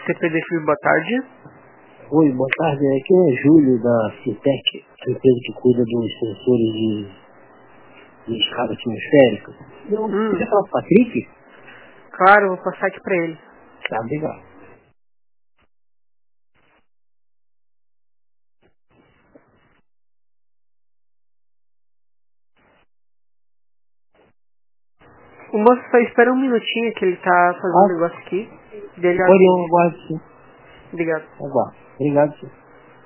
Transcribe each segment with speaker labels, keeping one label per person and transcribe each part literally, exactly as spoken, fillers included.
Speaker 1: C P D F, boa tarde.
Speaker 2: Oi, boa tarde. Aqui é Júlio da Citec, a empresa que cuida dos sensores de, de escada atmosférica. Eu
Speaker 1: Hum.
Speaker 2: queria falar com o Patrick?
Speaker 1: Claro, vou passar aqui pra ele.
Speaker 2: Tá, obrigado.
Speaker 1: O moço só espera um minutinho que ele tá fazendo
Speaker 2: Ah.
Speaker 1: um negócio aqui. Dele
Speaker 2: Pode, eu aguardo sim.
Speaker 1: Obrigado.
Speaker 2: Aguardo. Obrigado sim.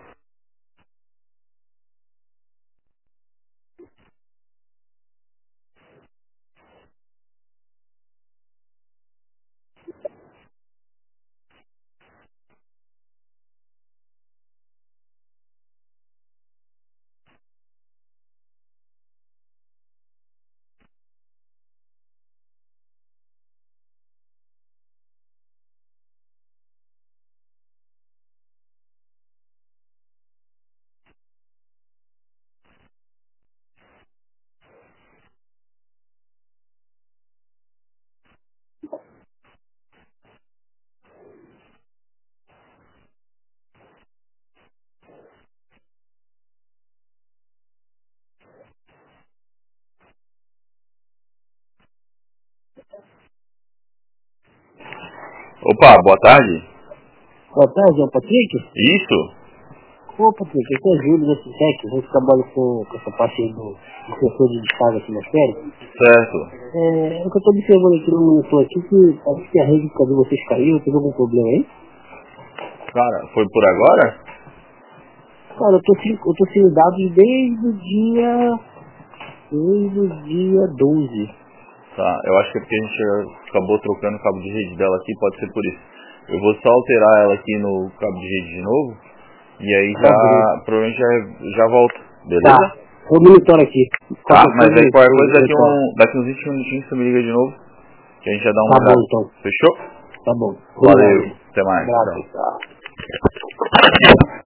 Speaker 3: Opa, boa tarde.
Speaker 2: Boa tarde, é o Patrick?
Speaker 3: Isso?
Speaker 2: Ô, Patrick, aqui é Júlio da Citec. A gente trabalha com, com essa parte aí do, do sensor de descarga atmosférica.
Speaker 3: Certo.
Speaker 2: É, o que eu tô observando aqui no monitor aqui, que parece que a rede de vocês caiu, teve algum problema aí?
Speaker 3: Cara, foi por agora?
Speaker 2: Cara, eu tô sem, eu tô sem dados desde o dia... Desde o dia doze.
Speaker 3: Tá, eu acho que é porque a gente acabou trocando o cabo de rede dela aqui, pode ser por isso. Eu vou só alterar ela aqui no cabo de rede de novo, e aí já,
Speaker 2: Tá,
Speaker 3: provavelmente já, já volto, beleza?
Speaker 2: Tá, vou monitor aqui.
Speaker 3: Tá,
Speaker 2: Qualquer
Speaker 3: mas
Speaker 2: coisa,
Speaker 3: aí qualquer
Speaker 2: eu-
Speaker 3: coisa
Speaker 2: eu-
Speaker 3: daqui,
Speaker 2: eu-
Speaker 3: um, daqui uns vinte minutinhos você me liga de novo, que a gente já dá uma
Speaker 2: Tá bom,
Speaker 3: olhada.
Speaker 2: então.
Speaker 3: Fechou?
Speaker 2: Tá bom.
Speaker 3: Valeu,
Speaker 2: Obrigado.
Speaker 3: até mais,
Speaker 2: Abraço,
Speaker 3: tchau.
Speaker 2: tchau.